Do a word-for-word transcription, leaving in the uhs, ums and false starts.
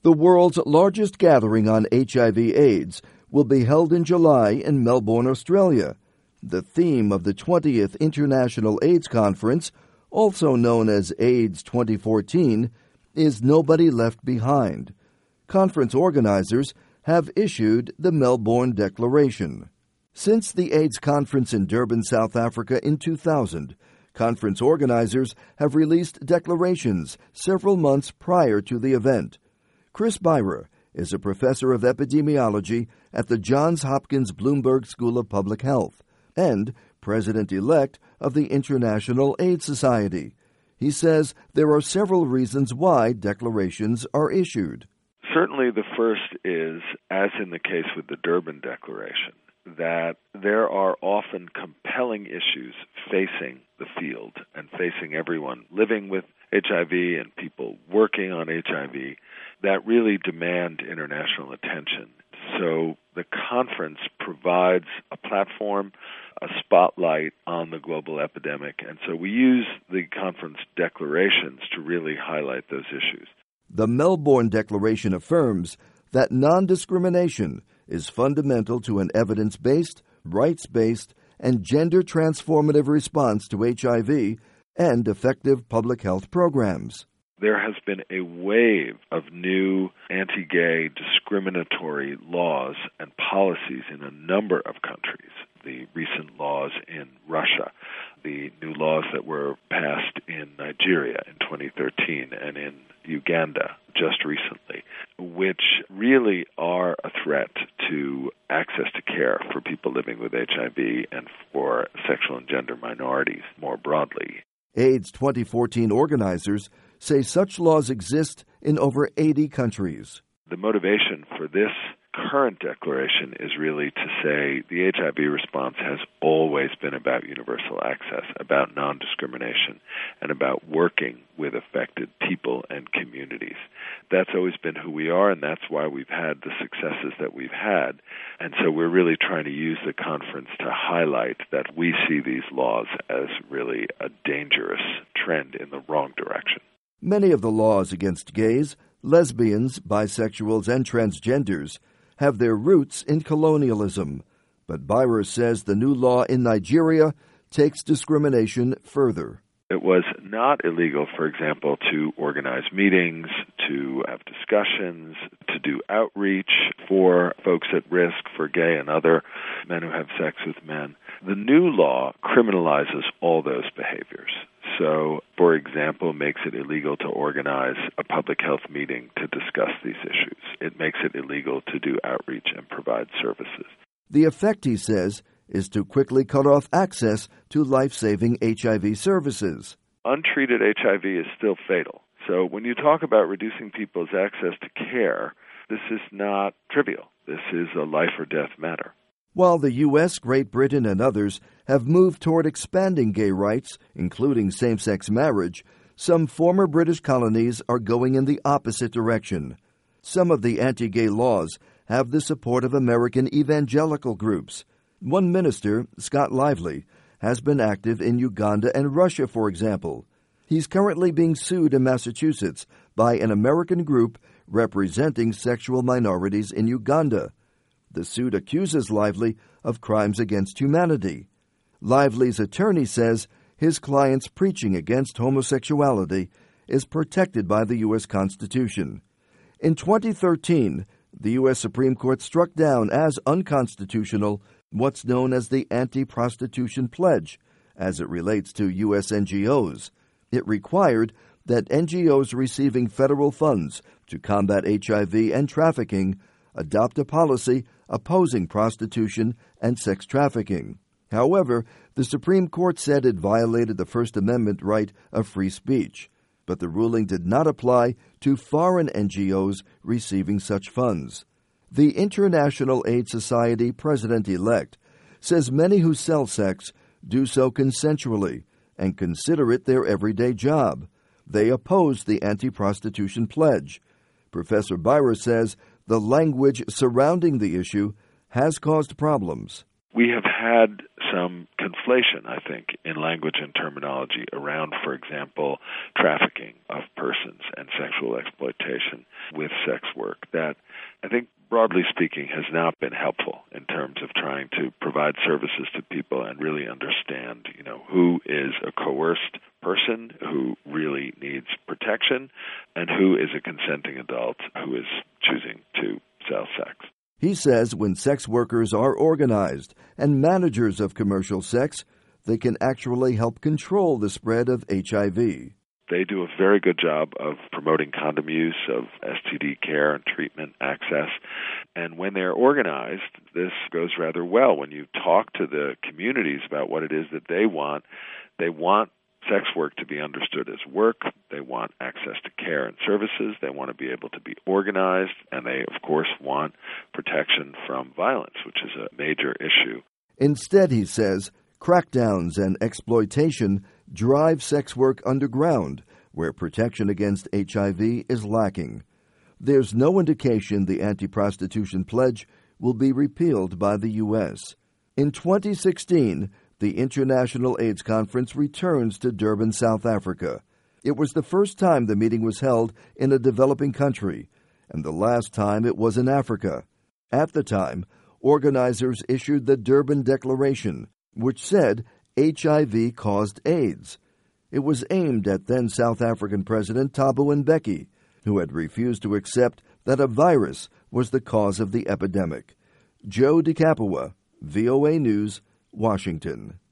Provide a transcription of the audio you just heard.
The world's largest gathering on H I V AIDS will be held in July in Melbourne, Australia. The theme of the twentieth International AIDS Conference, also known as AIDS twenty fourteen, is Nobody Left Behind. Conference organizers have issued the Melbourne Declaration. Since the AIDS conference in Durban, South Africa in two thousand, conference organizers have released declarations several months prior to the event. Chris Beyrer is a professor of epidemiology at the Johns Hopkins Bloomberg School of Public Health and president-elect of the International AIDS Society. He says there are several reasons why declarations are issued. Certainly the first is, as in the case with the Durban Declaration, that there are often compelling issues facing the field and facing everyone living with H I V and people working on H I V that really demand international attention. So the conference provides a platform, a spotlight on the global epidemic, and so we use the conference declarations to really highlight those issues. The Melbourne Declaration affirms that non-discrimination is fundamental to an evidence-based, rights-based, and gender-transformative response to H I V and effective public health programs. There has been a wave of new anti-gay discriminatory laws and policies in a number of countries. The recent laws in Russia, the new laws that were passed in Nigeria in twenty thirteen and in Uganda just recently, which really are a threat to access to care for people living with H I V and for sexual and gender minorities more broadly. AIDS twenty fourteen organizers say such laws exist in over eighty countries. The motivation for this current declaration is really to say the H I V response has always been about universal access, about non-discrimination, and about working with affected people and communities. That's always been who we are, and that's why we've had the successes that we've had. And so we're really trying to use the conference to highlight that we see these laws as really a dangerous trend in the wrong direction. Many of the laws against gays, lesbians, bisexuals, and transgenders have their roots in colonialism, but Beyrer says the new law in Nigeria takes discrimination further. It was not illegal, for example, to organize meetings, to have discussions, to do outreach for folks at risk, for gay and other men who have sex with men. The new law criminalizes all those behaviors. So, for example, makes it illegal to organize a public health meeting to discuss these issues. It makes it illegal to do outreach and provide services. The effect, he says, is to quickly cut off access to life-saving H I V services. Untreated H I V is still fatal. So when you talk about reducing people's access to care, this is not trivial. This is a life or death matter. While the U S, Great Britain, and others have moved toward expanding gay rights, including same-sex marriage, some former British colonies are going in the opposite direction. Some of the anti-gay laws have the support of American evangelical groups. One minister, Scott Lively, has been active in Uganda and Russia, for example. He's currently being sued in Massachusetts by an American group representing sexual minorities in Uganda. The suit accuses Lively of crimes against humanity. Lively's attorney says his client's preaching against homosexuality is protected by the U S Constitution. In twenty thirteen, the U S Supreme Court struck down as unconstitutional what's known as the Anti-Prostitution Pledge, as it relates to U S N G Os. It required that N G Os receiving federal funds to combat H I V and trafficking adopt a policy opposing prostitution and sex trafficking. However, the Supreme Court said it violated the First Amendment right of free speech, but the ruling did not apply to foreign N G Os receiving such funds. The International AIDS Society president-elect says many who sell sex do so consensually and consider it their everyday job. They oppose the Anti-Prostitution Pledge. Professor Beyrer says the language surrounding the issue has caused problems. We have had some conflation, I think, in language and terminology around, for example, trafficking of persons and sexual exploitation with sex work that I think, broadly speaking, has not been helpful in terms of trying to provide services to people and really understand, you know, who is a coerced person who really needs protection and who is a consenting adult who is choosing to sell sex. He says when sex workers are organized and managers of commercial sex, they can actually help control the spread of H I V. They do a very good job of promoting condom use, of S T D care and treatment access. And when they're organized, this goes rather well. When you talk to the communities about what it is that they want, they want sex work to be understood as work. They want access to care and services. They want to be able to be organized. And they, of course, want protection from violence, which is a major issue. Instead, he says, crackdowns and exploitation drive sex work underground, where protection against H I V is lacking. There's no indication the anti-prostitution pledge will be repealed by the U S. In twenty sixteen, the International AIDS Conference returns to Durban, South Africa. It was the first time the meeting was held in a developing country, and the last time it was in Africa. At the time, organizers issued the Durban Declaration, which said H I V caused AIDS. It was aimed at then South African President Thabo Mbeki, who had refused to accept that a virus was the cause of the epidemic. Joe DeCapua, V O A News, Washington.